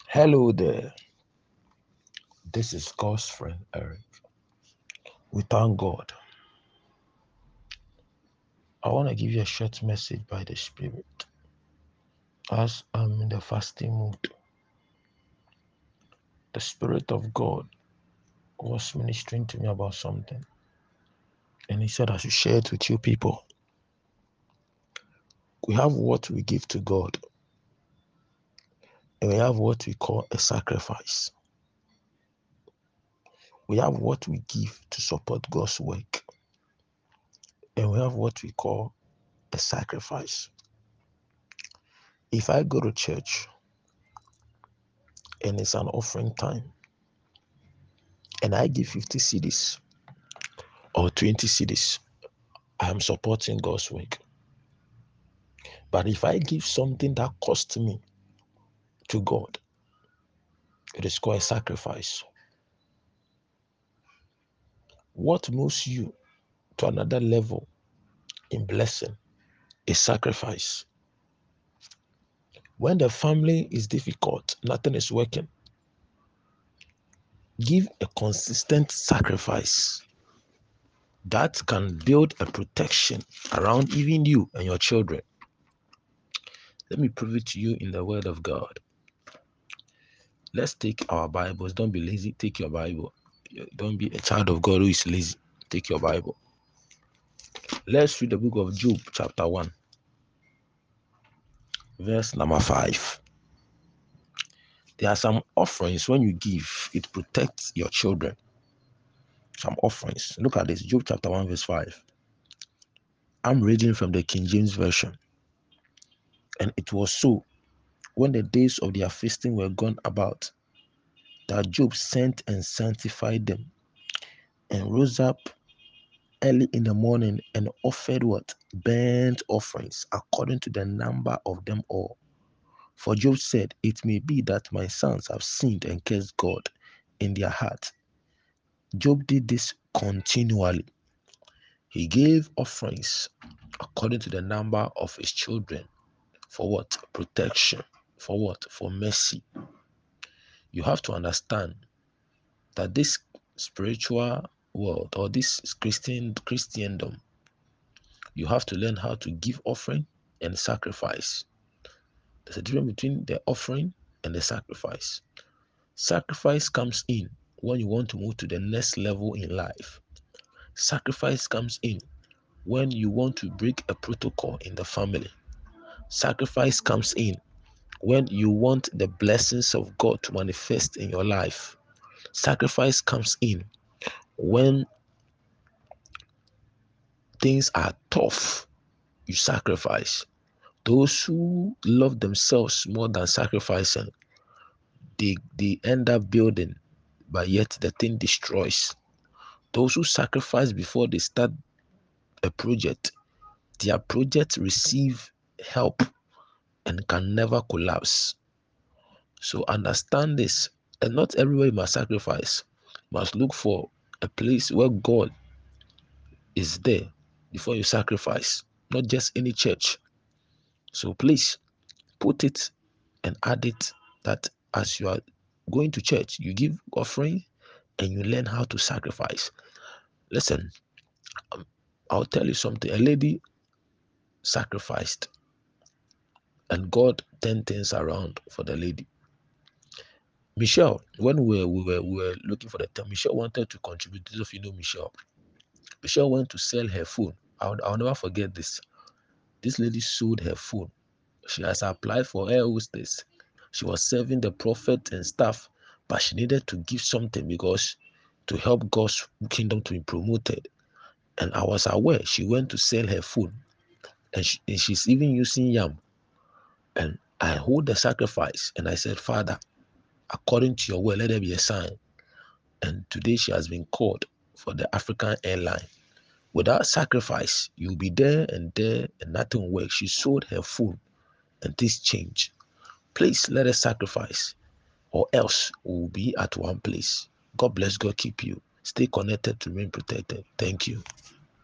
Hello there, this is God's friend Eric. We thank God. I want to give you a short message by the Spirit as I'm in the fasting mood. The Spirit of God was ministering to me about something, and He said I should share it with you people. We have what we give to God, and we have what we call a sacrifice. We have what we give to support God's work, and we have what we call a sacrifice. If I go to church and it's an offering time, and I give 50 cedis or 20 cedis, I am supporting God's work. But if I give something that costs me to God, it is called a sacrifice. What moves you to another level in blessing is sacrifice. When the family is difficult, nothing is working, give a consistent sacrifice that can build a protection around even you and your children. Let me prove it to you in the Word of God. Let's take our Bibles. Don't be lazy. Take your Bible. Don't be a child of God who is lazy. Take your Bible. Let's read the book of Job, chapter 1, verse number 5. There are some offerings when you give, it protects your children. Some offerings. Look at this, Job chapter 1, verse 5. I'm reading from the King James Version. And it was so, when the days of their feasting were gone about, that Job sent and sanctified them, and rose up early in the morning and offered what? Burnt offerings according to the number of them all. For Job said, it may be that my sons have sinned and cursed God in their heart. Job did this continually. He gave offerings according to the number of his children. For what? Protection. For what? For mercy. You have to understand that this spiritual world or this Christendom, you have to learn how to give offering and sacrifice. There's a difference between the offering and the sacrifice. Sacrifice comes in when you want to move to the next level in life. Sacrifice comes in when you want to break a protocol in the family. Sacrifice comes in when you want the blessings of God to manifest in your life. Sacrifice comes in when things are tough. You sacrifice. Those who love themselves more than sacrificing, they end up building, but yet the thing destroys. Those who sacrifice before they start a project, their project receive help and can never collapse. So understand this, and not everywhere you must sacrifice. You must look for a place where God is there before you sacrifice, not just any church. So please put it and add it that as you are going to church, you give offering and you learn how to sacrifice. Listen, I'll tell you something. A lady sacrificed and God turned things around for the lady. Michelle, when we were looking for the term, Michelle wanted to contribute. Those of you know Michelle. Michelle went to sell her phone. I'll never forget this. This lady sold her phone. She has applied for air hostess. She was serving the prophet and stuff, but she needed to give something because to help God's kingdom to be promoted. And I was aware she went to sell her phone, and she's even using yam. And I hold the sacrifice, and I said, Father, according to your word, let there be a sign. And today she has been called for the African airline. Without sacrifice, you'll be there and nothing works. She sold her phone and this changed. Please let us sacrifice, or else we'll be at one place. God bless, God keep you. Stay connected to remain protected. Thank you.